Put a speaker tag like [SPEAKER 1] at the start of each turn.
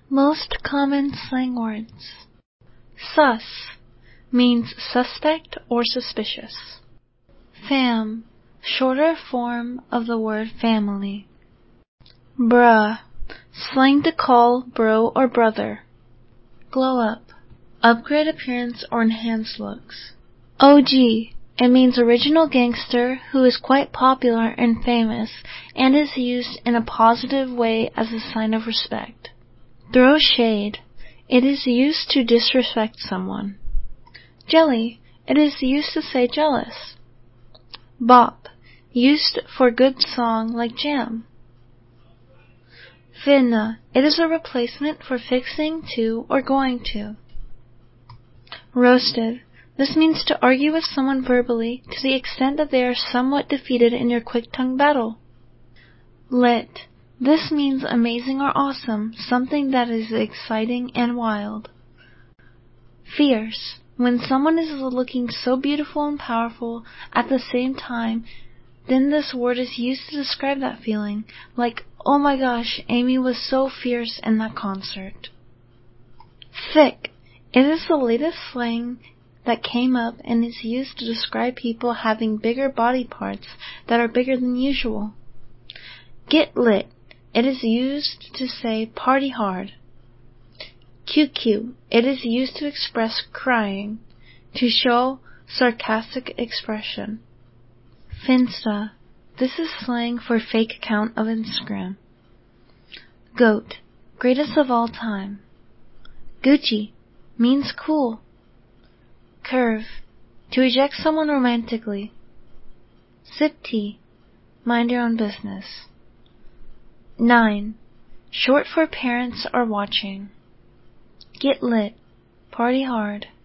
[SPEAKER 1] Most common slang words. Sus means suspect or suspicious. Fam, shorter form of the word family. Bruh, slang to call bro or brother. Glow up, upgrade appearance or enhance looks. OG, it means original gangster who is quite popular and famous and is used in a positive way as a sign of respect. Throw shade, it is used to disrespect someone. Jelly, it is used to say jealous. Bop, used for good song like jam. Finna, it is a replacement for fixing to or going to. Roasted, this means to argue with someone verbally to the extent that they are somewhat defeated in your quick-tongue battle. Lit, this means amazing or awesome, something that is exciting and wild. Fierce, when someone is looking so beautiful and powerful at the same time, then this word is used to describe that feeling, like, oh my gosh, Amy was so fierce in that concert. Thick, it is the latest slang that came up and is used to describe people having bigger body parts that are bigger than usual. Get lit, it is used to say party hard. QQ, it is used to express crying, to show sarcastic expression. Finsta, this is slang for fake account of Instagram. Goat, greatest of all time. Gucci, means cool. Curve, to eject someone romantically. Sip tea, mind your own business. 9, short for parents are watching. Get lit, party hard.